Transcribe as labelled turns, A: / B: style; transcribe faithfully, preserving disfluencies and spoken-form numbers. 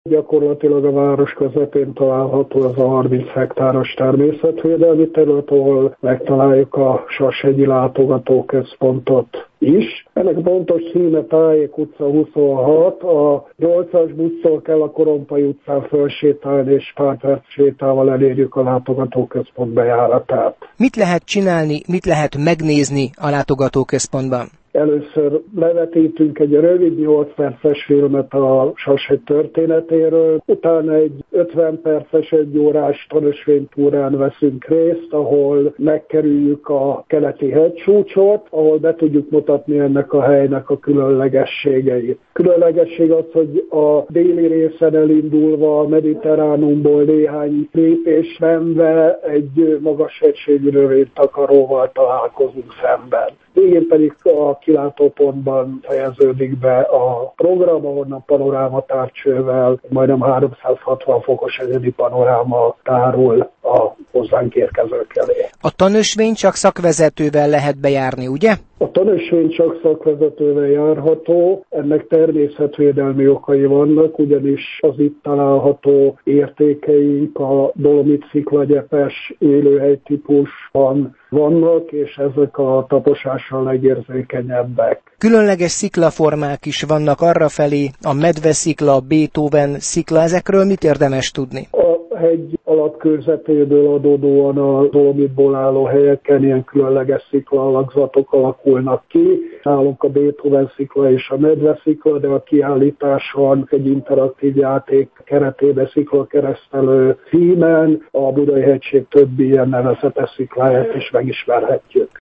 A: Gyakorlatilag a város közepén található az a harminc hektáros természetvédelmi terület, ahol megtaláljuk a Sashegyi látogatóközpontot is. Ennek pontos címe Tájék utca huszonhat, a nyolcas busszól kell a Korompai utcán felsétálni, és pár perc sétával elérjük a látogatóközpont bejáratát.
B: Mit lehet csinálni, mit lehet megnézni a látogatóközpontban?
A: Először levetítünk egy rövid nyolc perces filmet a Sashegy történetéről, utána egy ötven perces, egy órás tanösvénytúrán veszünk részt, ahol megkerüljük a keleti hegycsúcsot, ahol be tudjuk mutatni ennek a helynek a különlegességeit. Különlegesség az, hogy a déli részen elindulva a Mediterránumból néhány lépés menve egy magas hegységű növénytakaróval találkozunk szemben. Végén pedig a kilátópontban fejeződik be a program, ahonnan panorámatávcsővel majdnem háromszázhatvan fokos egyedi panoráma tárul a hozzánk érkezők elé.
B: A tanösvény csak szakvezetővel lehet bejárni, ugye?
A: A tanösvény csak szakvezetővel járható, ennek természetvédelmi okai vannak, ugyanis az itt található értékeink a dolomit sziklagyepes élőhelytípusban vannak, és ezek a taposással legérzékenyebbek.
B: Különleges sziklaformák is vannak arrafelé, a medveszikla, a Beethoven szikla, ezekről mit érdemes tudni?
A: A hegy alapkőzetéből adódóan a dolomitból álló helyeken ilyen különleges sziklalakzatok alakulnak ki. Nálunk a Beethoven szikla és a medveszikla, de a kiállításon egy interaktív játék keretében sziklakeresztelő címen a Budai-hegység többi ilyen nevezetes szikláját is megismerhetjük.